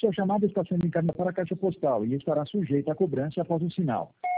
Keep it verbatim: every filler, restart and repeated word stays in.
sua chamada está sendo encaminhada para a caixa postal e estará sujeita à cobrança após o sinal.